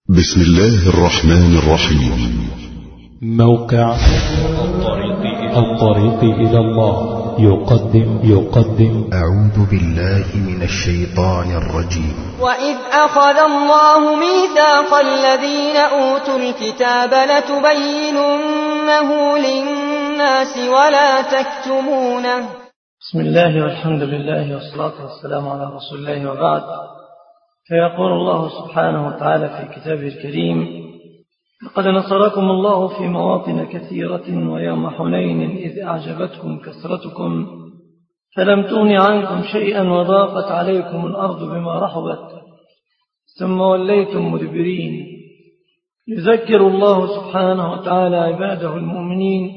بسم الله الرحمن الرحيم. موقع الطريق إلى الله يقدم أعوذ بالله من الشيطان الرجيم. وإذ أخذ الله ميثاق الذين أوتوا الكتاب لتبيننه للناس ولا تكتمونه. بسم الله والحمد لله والصلاة والسلام على رسول الله وبعد. فيقول الله سبحانه وتعالى في كتابه الكريم: لقد نصركم الله في مواطن كثيرة ويوم حنين إذ أعجبتكم كثرتكم فلم تغن عنكم شيئا وضاقت عليكم الأرض بما رحبت ثم وليتم مدبرين. يذكر الله سبحانه وتعالى عباده المؤمنين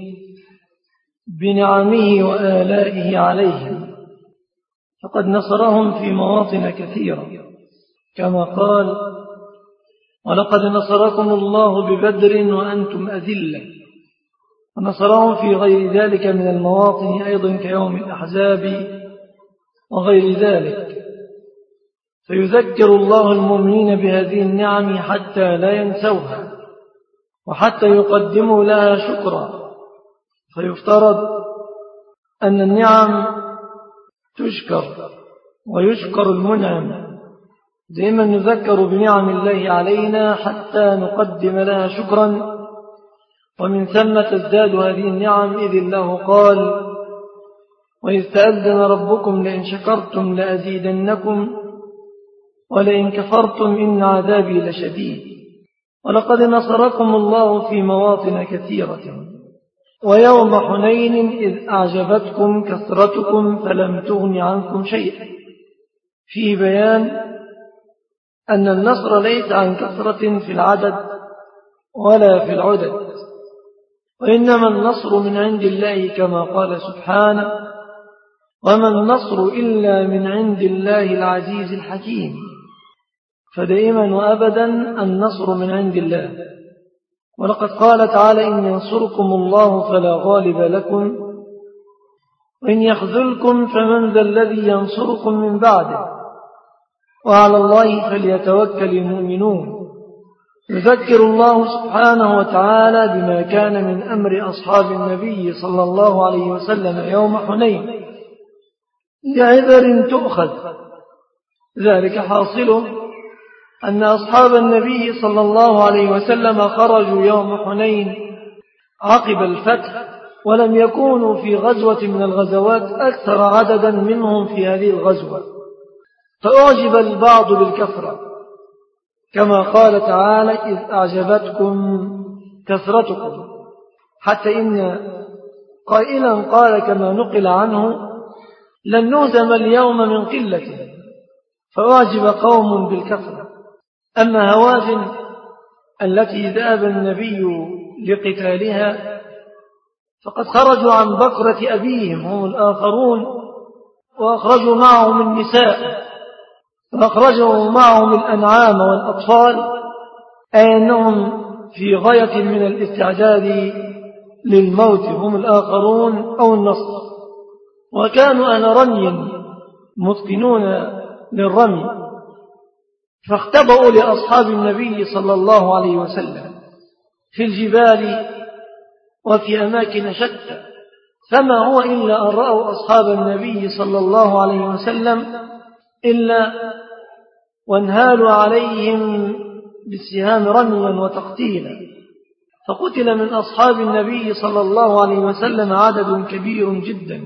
بنعمه وآلائه عليهم، فقد نصرهم في مواطن كثيرة كما قال: ولقد نصركم الله ببدر وأنتم أذلة. ونصرهم في غير ذلك من المواطن أيضا كيوم الأحزاب وغير ذلك. فيذكر الله المؤمنين بهذه النعم حتى لا ينسوها وحتى يقدموا لها شكرا. فيفترض أن النعم تشكر ويشكر المنعم. دائما نذكر بنعم الله علينا حتى نقدم لها شكرا، ومن ثم تزداد هذه النعم، إذ الله قال: وإذ تأذن ربكم لئن شكرتم لأزيدنكم ولئن كفرتم إن عذابي لشديد. ولقد نصركم الله في مواطن كثيرة ويوم حنين إذ أعجبتكم كثرتكم فلم تغن عنكم شيئا. في بيان أن النصر ليس عن كثرة في العدد ولا في العدد، وإنما النصر من عند الله كما قال سبحانه: وما النصر إلا من عند الله العزيز الحكيم. فدائما وأبدا النصر من عند الله. ولقد قال تعالى: إن ينصركم الله فلا غالب لكم وإن يخذلكم فمن ذا الذي ينصركم من بعده وعلى الله فليتوكل المؤمنون. يذكر الله سبحانه وتعالى بما كان من أمر أصحاب النبي صلى الله عليه وسلم يوم حنين لعذر تؤخذ. ذلك حاصله أن أصحاب النبي صلى الله عليه وسلم خرجوا يوم حنين عقب الفتح، ولم يكونوا في غزوة من الغزوات أكثر عددا منهم في هذه الغزوة، فأعجب البعض بالكثرة كما قال تعالى: إذ أعجبتكم كثرتكم، حتى إن قائلا قال كما نقل عنه: لن نهزم اليوم من قلة، فأعجب قوم بالكثرة. أما هوازن التي ذهب النبي لقتالها فقد خرجوا عن بقرة أبيهم هم الآخرون، وأخرجوا معهم النساء وأخرجوا معهم الأنعام والأطفال، أي أنهم في غاية من الاستعداد للموت هم الآخرون أو النصر. وكانوا أهل رمي متقنون للرمي، فاختبأوا لأصحاب النبي صلى الله عليه وسلم في الجبال وفي أماكن شتى، فما هو إلا أن رأوا أصحاب النبي صلى الله عليه وسلم إلا وانهالوا عليهم بالسهام رميا وتقتيلا، فقتل من أصحاب النبي صلى الله عليه وسلم عدد كبير جدا،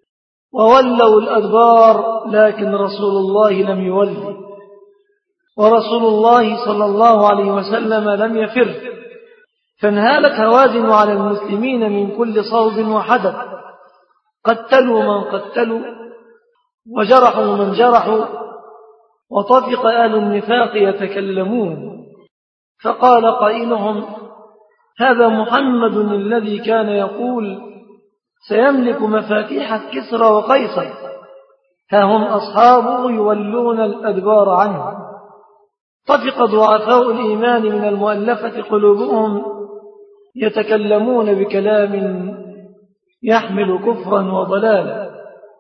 وولوا الأدبار، لكن رسول الله لم يولي، ورسول الله صلى الله عليه وسلم لم يفر، فانهالت هوازن على المسلمين من كل صوب وحدث، قتلوا من قتلوا وجرحوا من جرحوا، وطفق أهل النفاق يتكلمون، فقال قائلهم: هذا محمد الذي كان يقول سيملك مفاتيح كسرى وقيصر، ها هم أصحابه يولون الأدبار عنه. طفق ضعفاء الإيمان من المؤلفة قلوبهم يتكلمون بكلام يحمل كفرا وضلالا،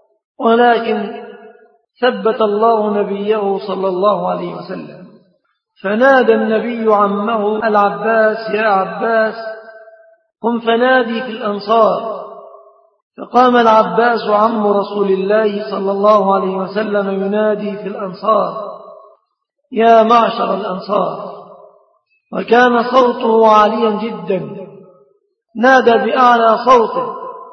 ولكن ثبت الله نبيه صلى الله عليه وسلم، فنادى النبي عمه العباس: يا عباس قم فنادي في الأنصار. فقام العباس عم رسول الله صلى الله عليه وسلم ينادي في الأنصار: يا معشر الأنصار. وكان صوته عاليا جدا، نادى بأعلى صوته: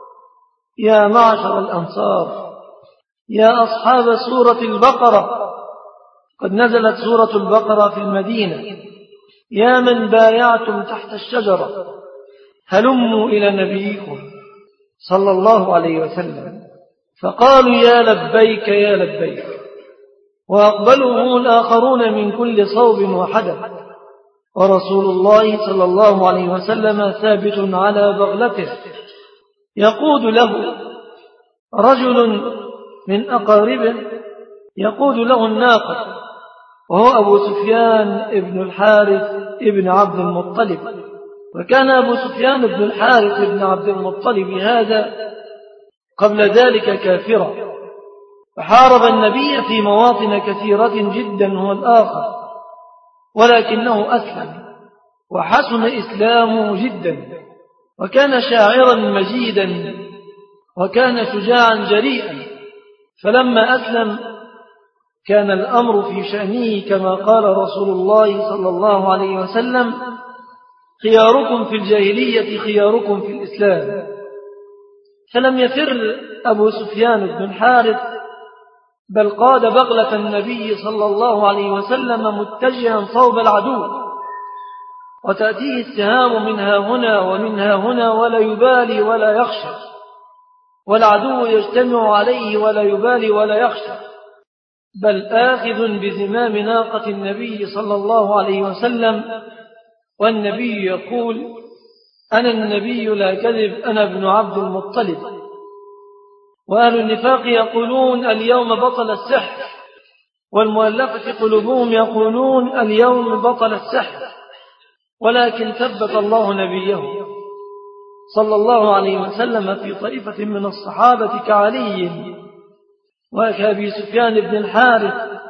يا معشر الأنصار، يا أصحاب سورة البقرة. قد نزلت سورة البقرة في المدينة: يا من بايعتم تحت الشجرة هلموا إلى نبيكم صلى الله عليه وسلم. فقالوا: يا لبيك يا لبيك. وأقبلوا الآخرون من كل صوب وحدث، ورسول الله صلى الله عليه وسلم ثابت على بغلته، يقود له رجل من أقاربه يقود له الناقة، وهو أبو سفيان ابن الحارث ابن عبد المطلب. وكان أبو سفيان ابن الحارث ابن عبد المطلب هذا قبل ذلك كافرا، فحارب النبي في مواطن كثيرة جدا هو الآخر، ولكنه أسلم وحسن إسلامه جدا، وكان شاعرا مجيدا، وكان شجاعا جريئا. فلما أسلم كان الأمر في شأنه كما قال رسول الله صلى الله عليه وسلم: خياركم في الجاهلية خياركم في الإسلام. فلم يفر أبو سفيان بن الحارث، بل قاد بغلة النبي صلى الله عليه وسلم متجها صوب العدو، وتأتيه السهام منها هنا ومنها هنا ولا يبالي ولا يخشى، والعدو يجتمع عليه ولا يبالي ولا يخشى، بل آخذ بزمام ناقة النبي صلى الله عليه وسلم، والنبي يقول: أنا النبي لا كذب، أنا ابن عبد المطلب. وأهل النفاق يقولون: اليوم بطل السحر، والمؤلفة قلوبهم يقولون: اليوم بطل السحر. ولكن ثبت الله نبيه صلى الله عليه وسلم في طائفة من الصحابة كعلي وكأبي سفيان بن الحارث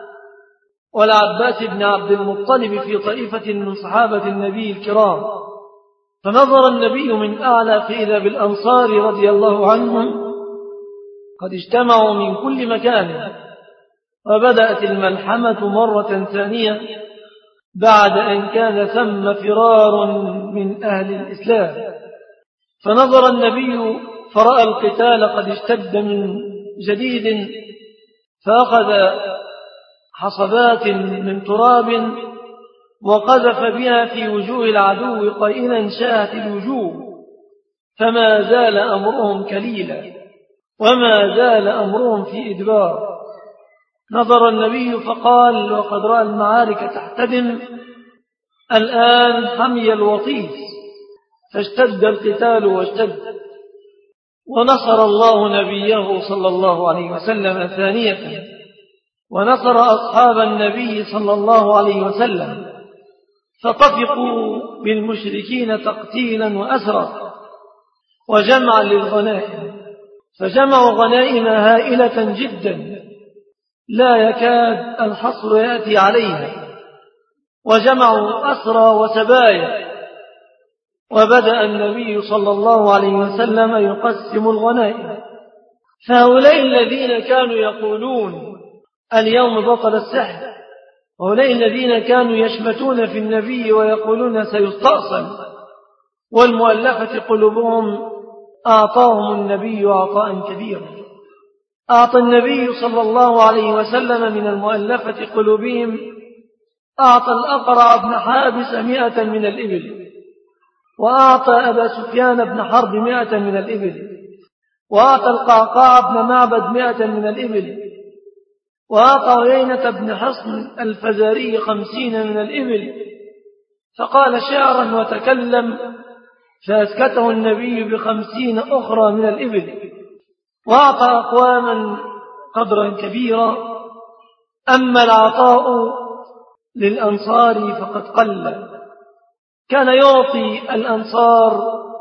والعباس بن عبد المطلب في طائفة من صحابة النبي الكرام. فنظر النبي من أعلى فإذا بالأنصار رضي الله عنهم قد اجتمعوا من كل مكان، وبدأت الملحمة مرة ثانية بعد أن كان ثم فرار من أهل الإسلام. فنظر النبي فرأى القتال قد اشتد من جديد، فأخذ حصبات من تراب وقذف بها في وجوه العدو قائلا: شاهت الوجوه. فما زال أمرهم كليلا، وما زال أمرهم في إدبار. نظر النبي فقال وقد رأى المعارك تحتدم: الآن حمي الوطيس. فاشتد القتال واشتد، ونصر الله نبيه صلى الله عليه وسلم ثانية، ونصر أصحاب النبي صلى الله عليه وسلم، فطفقوا بالمشركين تقتيلا وأسرا وجمعا للغنائم، فجمعوا غنائم هائلة جدا لا يكاد الحصر يأتي عليها، وجمعوا أسرى وسبايا. وبدأ النبي صلى الله عليه وسلم يقسم الغنائم. فهؤلاء الذين كانوا يقولون اليوم بطل السحر، وهؤلاء الذين كانوا يشمتون في النبي ويقولون سيستأصل والمؤلفة قلوبهم، أعطاهم النبي عطاء كبيرا. أعطى النبي صلى الله عليه وسلم من المؤلفة قلوبهم، أعطى الأقرع بن حابس 100 من الإبل، وأعطى أبا سفيان بن حرب 100 من الإبل، وأعطى القعقاع بن معبد 100 من الإبل، وأعطى عيينة بن حصن الفزاري 50 من الإبل. فقال شعرا وتكلم، فأسكته النبي 50 أخرى من الإبل، وأعطى أقواما قدرا كبيرا. أما العطاء للأنصار فقد قل. كان يعطي الأنصار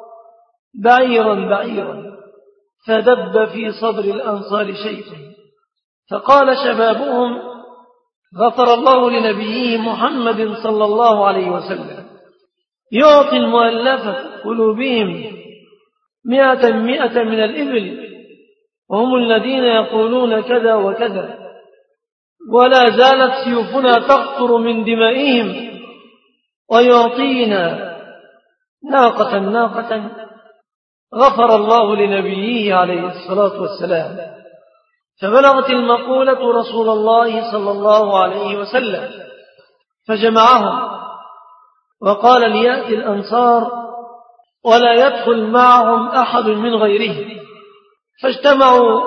بعيرا فدب في صدر الأنصار شيء، فقال شبابهم: غفر الله لنبيه محمد صلى الله عليه وسلم يعطي المؤلفة قلوبهم 100 من الإبل، وهم الذين يقولون كذا وكذا، ولا زالت سيوفنا تقطر من دمائهم، ويعطينا ناقة غفر الله لنبيه عليه الصلاة والسلام. فبلغت المقولة رسول الله صلى الله عليه وسلم فجمعهم وقال ليأتي الأنصار ولا يدخل معهم أحد من غيرهم، فاجتمعوا.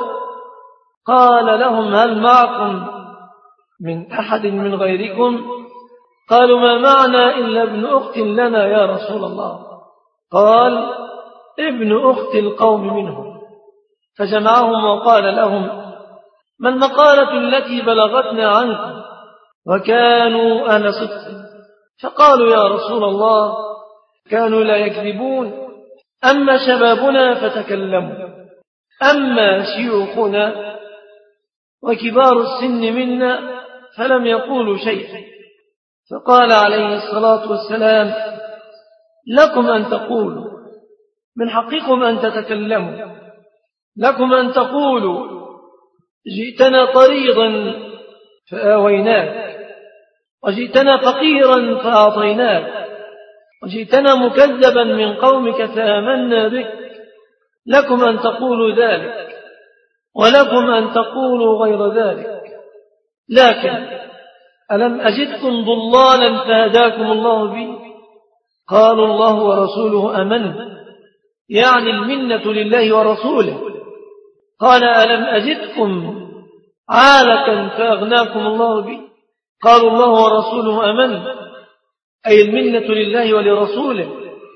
قال لهم هل معكم من أحد من غيركم؟ قالوا ما معنا إلا ابن أخت لنا يا رسول الله. قال ابن أخت القوم منهم. فجمعهم وقال لهم ما المقالة التي بلغتنا عنكم؟ وكانوا أهل صدق. فقالوا يا رسول الله كانوا لا يكذبون، أما شبابنا فتكلموا، أما شيوخنا وكبار السن منا فلم يقولوا شيئا. فقال عليه الصلاة والسلام لكم أن تقولوا، من حقكم أن تتكلموا، لكم أن تقولوا جئتنا طريضا فآويناك، وجئتنا فقيرا فأعطيناك، وجئتنا مكذبا من قومك فآمنا بك. لكم أن تقولوا ذلك، ولكم أن تقولوا غير ذلك. لكن ألم أجدكم ضلالا فهداكم الله بي؟ قالوا الله ورسوله أمن، يعني المنة لله ورسوله. قال ألم أجدكم عالة فأغناكم الله بي؟ قالوا الله ورسوله أمن، أي المنة لله ولرسوله.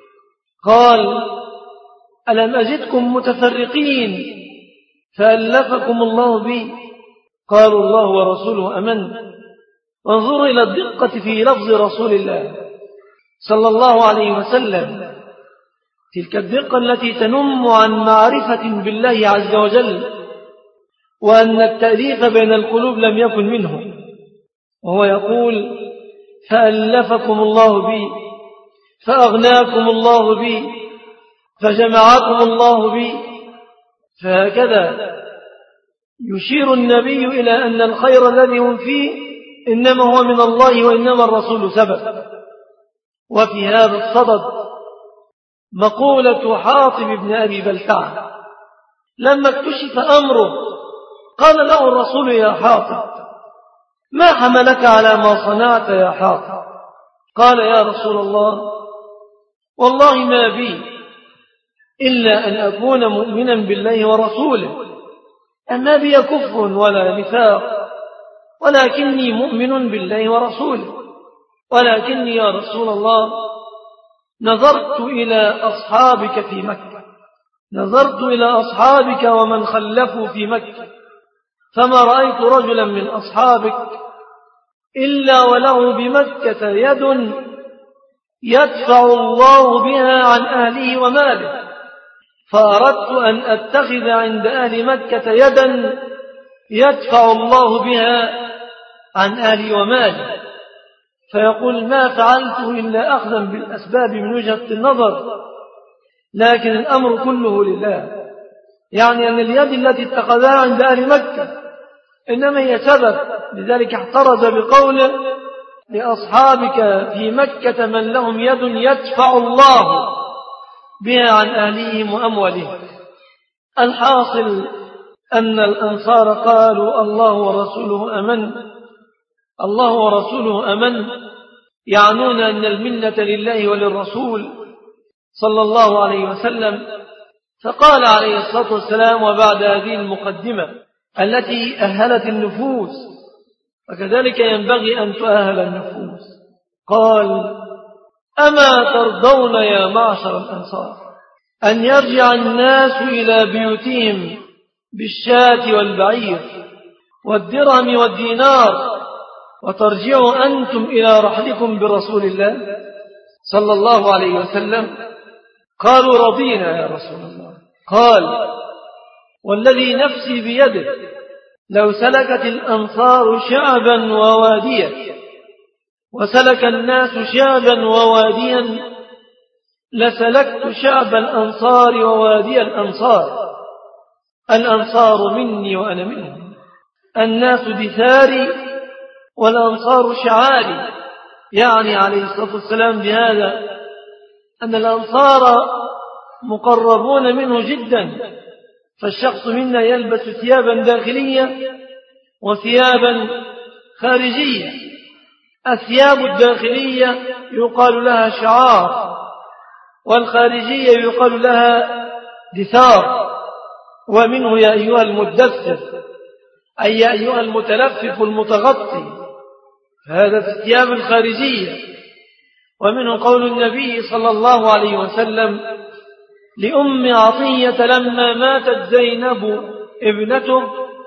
قال ألم أجدكم متفرقين فألفكم الله بي؟ قالوا الله ورسوله أمن. وانظروا إلى الدقة في لفظ رسول الله صلى الله عليه وسلم، تلك الدقة التي تنم عن معرفة بالله عز وجل، وأن التأليف بين القلوب لم يكن منه. وهو يقول فألفكم الله بي، فأغناكم الله بي، فجمعكم الله بي. فهكذا يشير النبي إلى أن الخير الذي هم فيه إنما هو من الله، وإنما الرسول سبب. وفي هذا الصدد مقولة حاطب بن أبي بلتعة لما اكتشف أمره قال له الرسول يا حاطب ما حملك على ما صنعت يا حاطب؟ قال يا رسول الله والله ما بي إلا أن أكون مؤمنا بالله ورسوله، أما بي كفر ولا نفاق، ولكني مؤمن بالله ورسوله. ولكني يا رسول الله نظرت إلى أصحابك في مكة، نظرت إلى أصحابك ومن خلفوا في مكة، فما رأيت رجلا من أصحابك إلا وله بمكة يد يدفع الله بها عن أهله وماله، فأردت أن أتخذ عند أهل مكة يدا يدفع الله بها عن أهلي ومالي. فيقول ما فعلته إلا أخذا بالأسباب من وجهة النظر، لكن الأمر كله لله. يعني أن اليد التي اتخذها عند أهل مكة إنما هي سبب، لذلك احترز بقوله لأصحابك في مكة من لهم يد يدفع الله بها عن أهليهم وأموالهم. الحاصل أن الأنصار قالوا الله ورسوله أمن، الله ورسوله أمن، يعنون أن المنة لله وللرسول صلى الله عليه وسلم. فقال عليه الصلاة والسلام وبعد هذه المقدمة التي أهلت النفوس، وكذلك ينبغي أن تؤهل النفوس، قال أما ترضون يا معشر الأنصار أن يرجع الناس إلى بيوتهم بالشاة والبعير والدرهم والدينار، وترجعوا أنتم إلى رحلكم برسول الله صلى الله عليه وسلم؟ قالوا رضينا يا رسول الله. قال والذي نفسي بيده لو سلكت الأنصار شعبا وواديا وسلك الناس شعبا وواديا لسلكت شعب الأنصار ووادي الأنصار. الأنصار مني وأنا منهم، الناس دثاري والأنصار شعاري. يعني عليه الصلاة والسلام بهذا أن الأنصار مقربون منه جدا، فالشخص منا يلبس ثيابا داخلية وثيابا خارجية. الثياب الداخلية يقال لها شعار، والخارجية يقال لها دثار. ومنه يا أيها المدثر، أي يا أيها المتلفف المتغطي، هذا في الثياب الخارجية. ومنه قول النبي صلى الله عليه وسلم لأم عطية لما ماتت زينب ابنته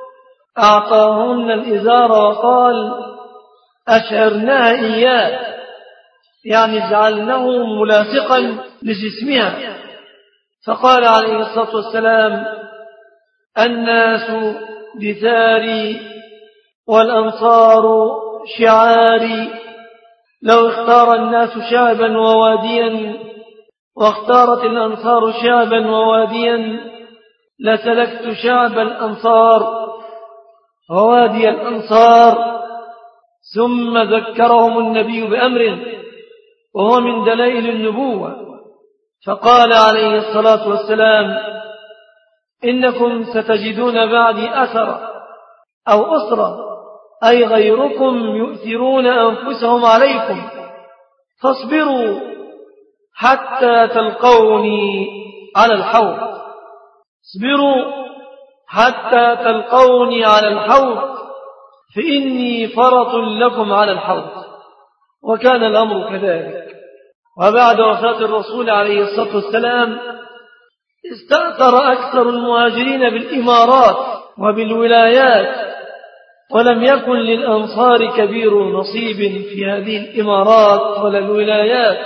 أعطاهن الإزار وقال أشعرناها إياه، يعني جعلناه ملاصقا لجسمها. فقال عليه الصلاة والسلام الناس دثاري والأنصار شعاري. لو اختار الناس شعبا وواديا واختارت الأنصار شعبا وواديا لسلكت شعب الأنصار ووادي الأنصار. ثم ذكرهم النبي بأمر وهو من دلائل النبوة، فقال عليه الصلاة والسلام إنكم ستجدون بعدي أثر أو أسرة، أي غيركم يؤثرون أنفسهم عليكم، فاصبروا حتى تلقوني على الحوض. اصبروا حتى تلقوني على الحوض فإني فرط لكم على الحوض. وكان الأمر كذلك. وبعد وفاة الرسول عليه الصلاة والسلام استأثر أكثر المهاجرين بالإمارات وبالولايات، ولم يكن للأنصار كبير نصيب في هذه الإمارات ولا الولايات،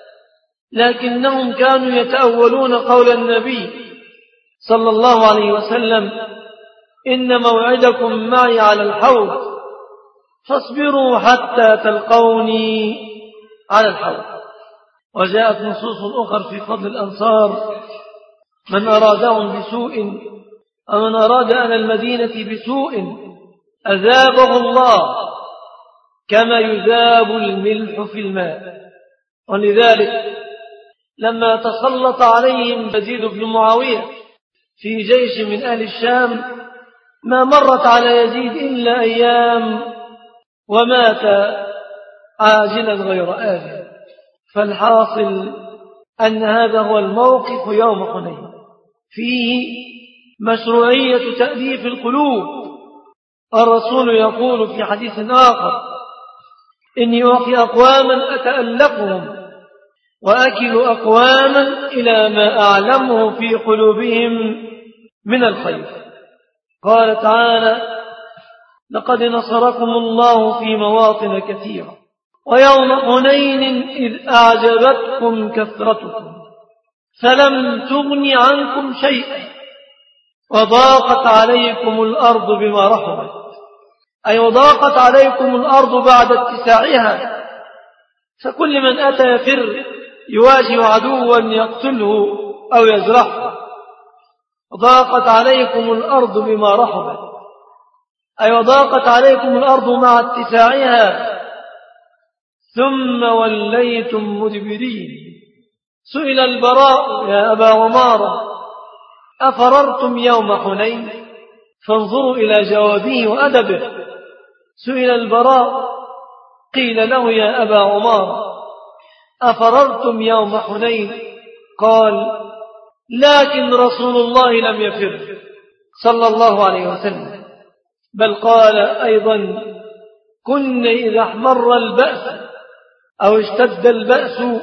لكنهم كانوا يتأولون قول النبي صلى الله عليه وسلم إن موعدكم معي على الحوض فاصبروا حتى تلقوني على الحوض. وجاءت نصوص أخرى في فضل الأنصار من أرادهم بسوء ومن أراد أهل المدينة بسوء أذابه الله كما يذاب الملح في الماء. ولذلك لما تسلط عليهم يزيد بن معاوية في جيش من أهل الشام ما مرت على يزيد إلا أيام ومات عاجلا غير آجل. فالحاصل أن هذا هو الموقف يوم حنين، فيه مشروعية تأليف القلوب. الرسول يقول في حديث آخر إني أعطي أقواما أتألفهم وأكل أقواما إلى ما أعلمه في قلوبهم من الخير. قال تعالى لقد نصركم الله في مواطن كثيرة ويوم حنين إذ أعجبتكم كثرتكم فلم تغن عنكم شيئا وضاقت عليكم الأرض بما رحبت، أي وضاقت عليكم الأرض بعد اتساعها، فكل من أتى يفر يواجه عدوا يقتله أو يجرحه. وضاقت عليكم الأرض بما رحبت، أي وضاقت عليكم الأرض مع اتساعها ثم وليتم مدبرين. سئل البراء يا أبا عمارة أفررتم يوم حنين؟ فانظروا إلى جوابه وأدبه. سئل البراء قيل له يا أبا عمارة أفررتم يوم حنين؟ قال لكن رسول الله لم يفر صلى الله عليه وسلم، بل قال أيضا كنا إذا احمر البأس أو اشتد البأس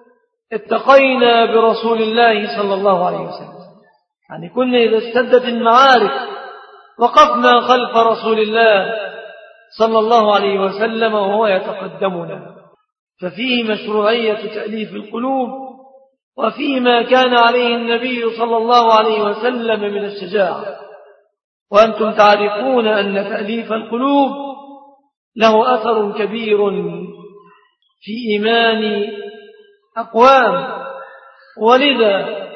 اتقينا برسول الله صلى الله عليه وسلم. يعني كنا إذا اشتدت المعارك وقفنا خلف رسول الله صلى الله عليه وسلم وهو يتقدمنا. ففيه مشروعية تأليف القلوب، وفيه ما كان عليه النبي صلى الله عليه وسلم من الشجاعة. وأنتم تعرفون أن تأليف القلوب له أثر كبير في إيمان أقوام، ولذا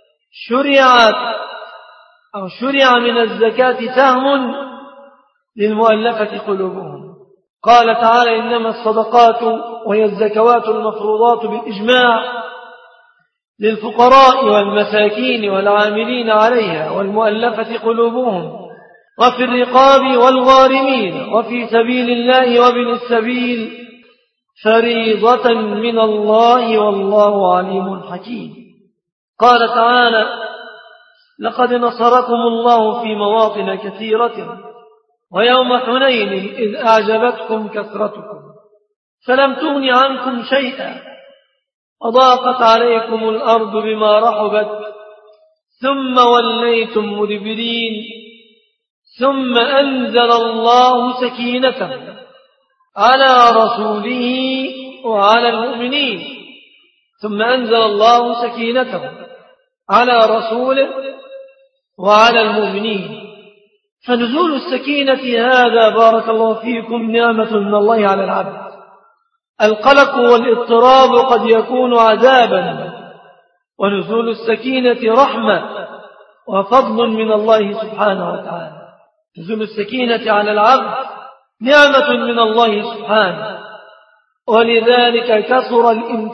شرع من الزكاة سهم للمؤلفة قلوبهم. قال تعالى: إنما الصدقات وهي الزكوات المفروضات بالإجماع للفقراء والمساكين والعاملين عليها والمؤلفة قلوبهم وفي الرقاب والغارمين وفي سبيل الله وابن السبيل فريضة من الله والله عليم حكيم. قال تعالى: لقد نصركم الله في مواطن كثيرة ويوم حنين إذ أعجبتكم كثرتكم فلم تغن عنكم شيئا وضاقت عليكم الأرض بما رحبت ثم وليتم مدبرين ثم أنزل الله سكينته على رسوله وعلى المؤمنين ثم أنزل الله سكينته على رسوله وعلى المؤمنين. فنزول السكينة هذا بارك الله فيكم نعمة من الله على العبد. القلق والاضطراب قد يكون عذابا، ونزول السكينة رحمة وفضل من الله سبحانه وتعالى. نزول السكينة على العبد نعمة من الله سبحانه، ولذلك كثر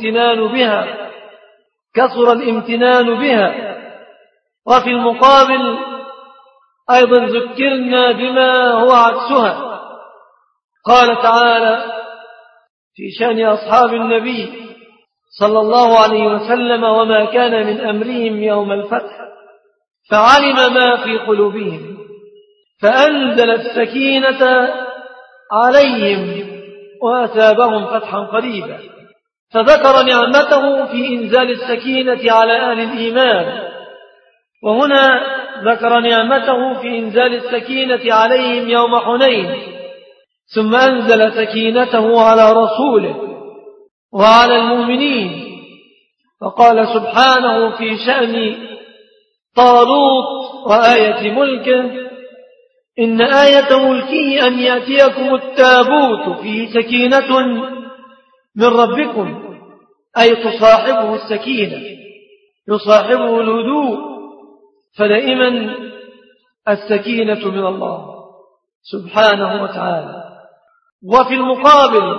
الامتنان بها. وفي المقابل أيضا ذكرنا بما هو عكسها. قال تعالى في شأن أصحاب النبي صلى الله عليه وسلم: وما كان من أمرهم يوم الفتح فعلم ما في قلوبهم فأنزل السكينة عليهم وأثابهم فتحا قريبا. فذكر نعمته في إنزال السكينة على أهل الإيمان، وهنا ذكر نعمته في إنزال السكينة عليهم يوم حنين، ثم أنزل سكينته على رسوله وعلى المؤمنين. فقال سبحانه في شأن طالوت وآية ملكه: إن آية ملكه أن يأتيكم التابوت فيه سكينة من ربكم، أي تصاحبه السكينة، يصاحبه الهدوء. فدائما السكينة من الله سبحانه وتعالى. وفي المقابل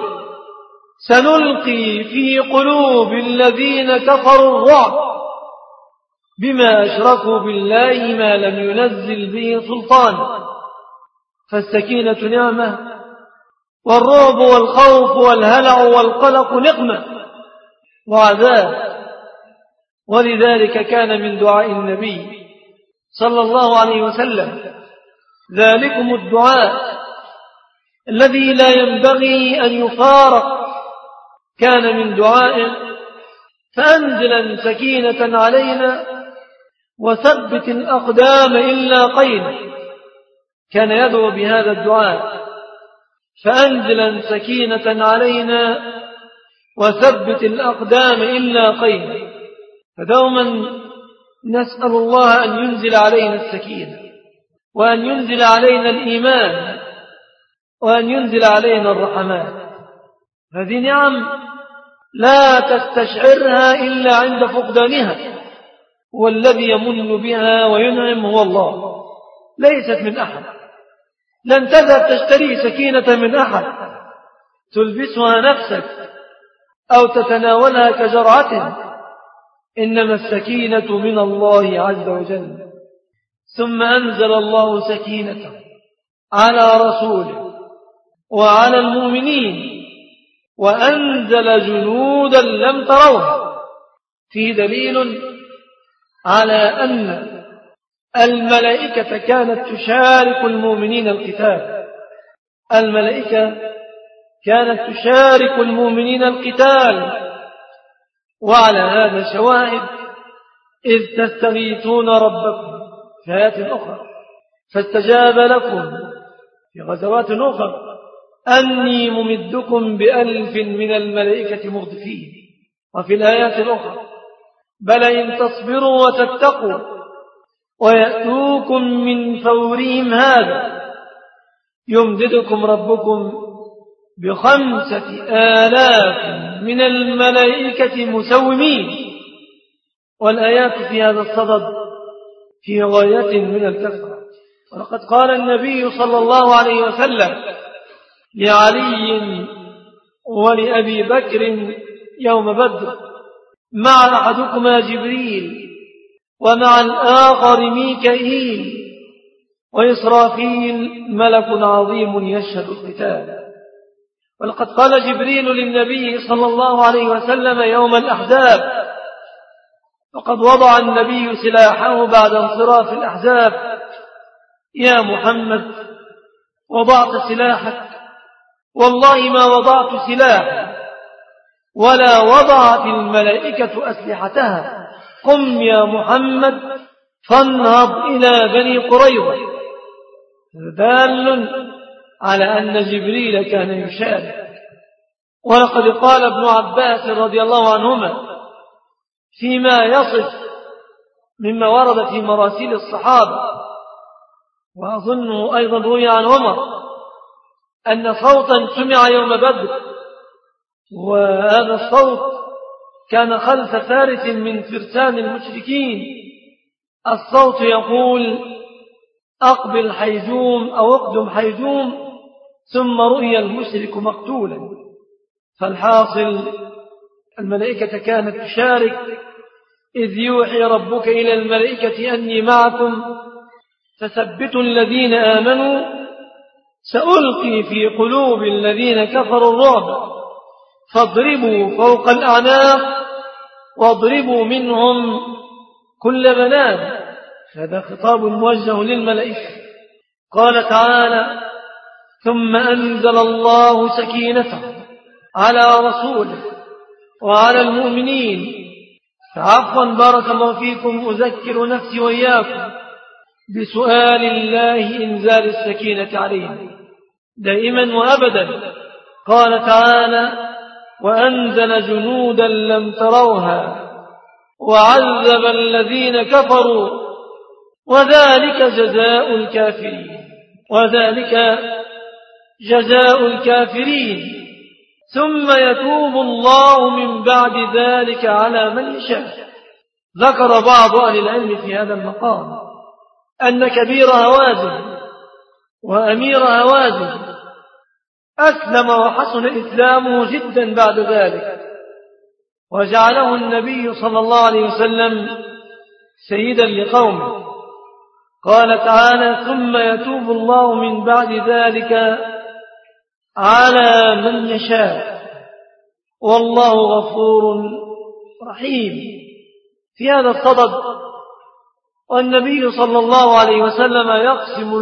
سنلقي في قلوب الذين كفروا الرعب بما أشركوا بالله ما لم ينزل به سلطان. فالسكينة نعمة، والرعب والخوف والهلع والقلق نقمة وعذاب. ولذلك كان من دعاء النبي صلى الله عليه وسلم ذلكم الدعاء الذي لا ينبغي أن يفارق. كان من دعائه: فأنزلا سكينة علينا وثبت الأقدام إلا قينا. كان يدعو بهذا الدعاء: فأنزلا سكينة علينا وثبت الأقدام إلا قينا. فدوما نسأل الله أن ينزل علينا السكينة، وأن ينزل علينا الإيمان، وأن ينزل علينا الرحمات. هذه نعم لا تستشعرها إلا عند فقدانها، والذي يمن بها وينعم هو الله، ليست من أحد. لن تذهب تشتري سكينة من أحد تلبسها نفسك أو تتناولها كجرعة، إنما السكينة من الله عز وجل. ثم أنزل الله سكينته على رسوله وعلى المؤمنين وأنزل جنودا لم تروها. فيه دليل على أن الملائكة كانت تشارك المؤمنين القتال. الملائكة كانت تشارك المؤمنين القتال. وعلى هذا شواهد: إذ تستغيثون ربكم في آيات أخرى فاستجاب لكم في غزوات أخرى أني ممدكم ب1000 من الملائكة مردفين. وفي الآيات الأخرى: بل إن تصبروا وتتقوا ويأتوكم من فورهم هذا يمددكم ربكم ب5,000 من الملائكة مسومين. والآيات في هذا الصدد في غاية من الكثرة. ولقد قال النبي صلى الله عليه وسلم لعلي ولأبي بكر يوم بدر: مع أحدكما جبريل ومع الآخر ميكائيل وإسرافيل ملك عظيم يشهد القتال. ولقد قال جبريل للنبي صلى الله عليه وسلم يوم الأحزاب، وقد وضع النبي سلاحه بعد انصراف الأحزاب: يا محمد وضعت سلاحك؟ والله ما وضعت سلاحا ولا وضعت الملائكة أسلحتها. قم يا محمد فانهض إلى بني قريظة. دال على أن جبريل كان يشارك. ولقد قال ابن عباس رضي الله عنهما فيما يصف مما ورد في مراسيل الصحابة، وأظنه أيضا روي عن عمر، أن صوتا سمع يوم بدر، وهذا الصوت كان خلف فارس من فرسان المشركين. الصوت يقول: أقبل حيزوم أو اقدم حيزوم، ثم رؤي المشرك مقتولا. فالحاصل الملائكة كانت تشارك: إذ يوحي ربك إلى الملائكة أني معكم فثبتوا الذين آمنوا سألقي في قلوب الذين كفروا الرعب فاضربوا فوق الأعناق واضربوا منهم كل بنان. هذا خطاب موجه للملائكة. قال تعالى: ثم أنزل الله سكينته على رسوله وعلى المؤمنين. فعفوا بارك الله فيكم أذكر نفسي وإياكم بسؤال الله إنزال السكينة عليهم دائما وأبدا. قال تعالى: وأنزل جنودا لم تروها وعذب الذين كفروا وذلك جزاء الكافرين. وذلك جزاء الكافرين ثم يتوب الله من بعد ذلك على من يشاء. ذكر بعض أهل العلم في هذا المقام أن كبير هوازن وأمير هوازن أسلم وحسن إسلامه جدا بعد ذلك، وجعله النبي صلى الله عليه وسلم سيدا لقومه. قال تعالى: ثم يتوب الله من بعد ذلك على من يشاء والله غفور رحيم. في هذا الصدد والنبي صلى الله عليه وسلم يقسم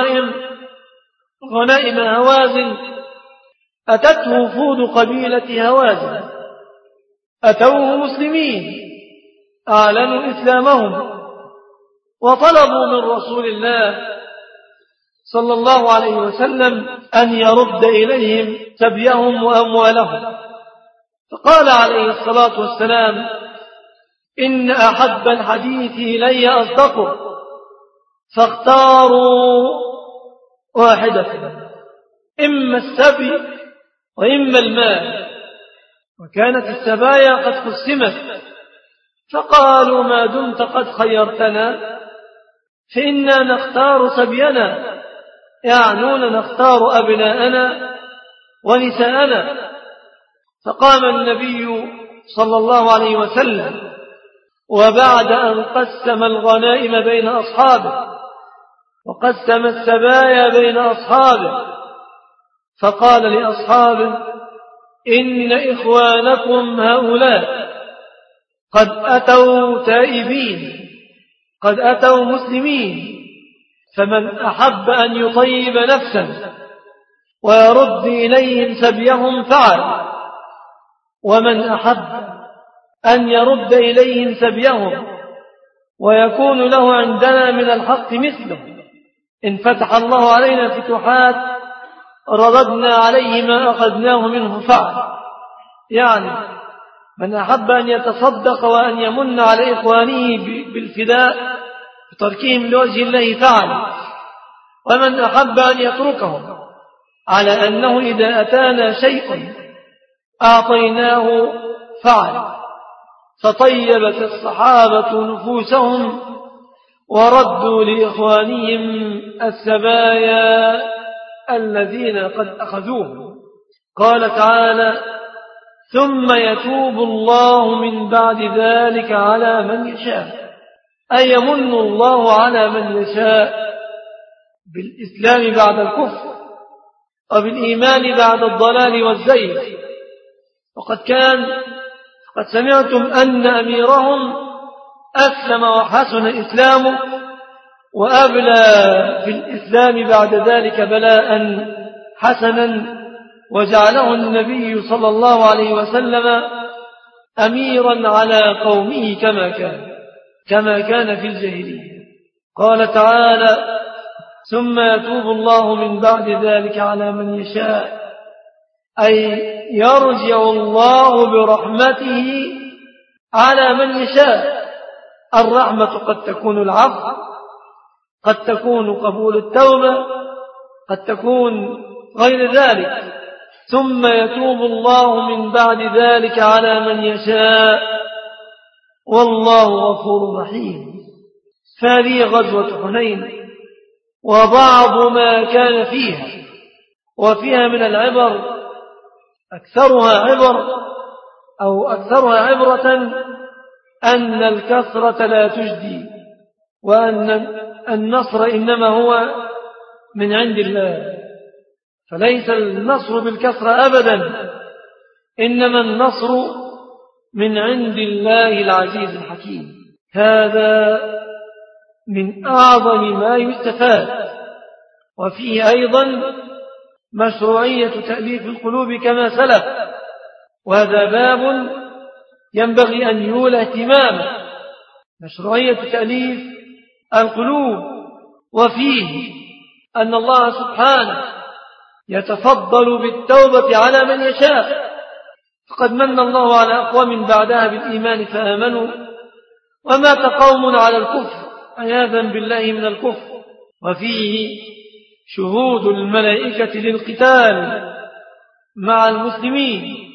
غنائم هوازن، أتته وفود قبيلة هوازن، أتوه مسلمين، أعلنوا إسلامهم، وطلبوا من رسول الله صلى الله عليه وسلم أن يرد إليهم سبيهم وأموالهم. فقال عليه الصلاة والسلام: إن أحب الحديث إلي أصدقه، فاختاروا واحدة، إما السبي وإما المال. وكانت السبايا قد قسمت، فقالوا: ما دمت قد خيرتنا فإنا نختار سبينا، يعنون نختار أبناءنا ونساءنا. فقام النبي صلى الله عليه وسلم وبعد أن قسم الغنائم بين أصحابه وقسم السبايا بين أصحابه فقال لأصحابه: إن إخوانكم هؤلاء قد أتوا تائبين، قد أتوا مسلمين، فمن أحب أن يطيب نفسا ويرد إليهم سبيهم فعل، ومن أحب أن يرد إليهم سبيهم ويكون له عندنا من الحق مثله، إن فتح الله علينا فتوحات رددنا عليه ما أخذناه منه فعل. يعني من أحب أن يتصدق وأن يمن على إخوانه بالفداء بتركهم لوجه الله فعل، ومن أحب أن يتركهم على أنه إذا أتانا شيء أعطيناه فعل. فطيبت الصحابة نفوسهم وردوا لإخوانهم السبايا الذين قد أخذوهم. قال تعالى: ثم يتوب الله من بعد ذلك على من يشاء، أي يمن الله على من يشاء بالإسلام بعد الكفر وبالإيمان بعد الضلال والزيغ. وقد سمعتم أن أميرهم أسلم وحسن إسلامه وأبلى في الإسلام بعد ذلك بلاء حسنا، وجعله النبي صلى الله عليه وسلم أميرا على قومه كما كان في الجاهلية. قال تعالى: ثم يتوب الله من بعد ذلك على من يشاء، أي يرجع الله برحمته على من يشاء. الرحمة قد تكون العفو، قد تكون قبول التوبة، قد تكون غير ذلك. ثم يتوب الله من بعد ذلك على من يشاء، والله غفور رحيم. فهذه غزوة حنين وبعض ما كان فيها، وفيها من العبر أكثرها عبرة أن الكثرة لا تجدي، وأن النصر إنما هو من عند الله، فليس النصر بالكثرة أبدا، إنما النصر من عند الله العزيز الحكيم. هذا من أعظم ما يستفاد. وفيه أيضا مشروعية تأليف القلوب كما سلف، وهذا باب ينبغي أن يولى اهتمامه، مشروعية تأليف القلوب. وفيه أن الله سبحانه يتفضل بالتوبة على من يشاء، فقد من الله على أقوام بعدها بالإيمان فآمنوا، ومات قوم على الكفر عياذا بالله من الكفر. وفيه شهود الملائكة للقتال مع المسلمين،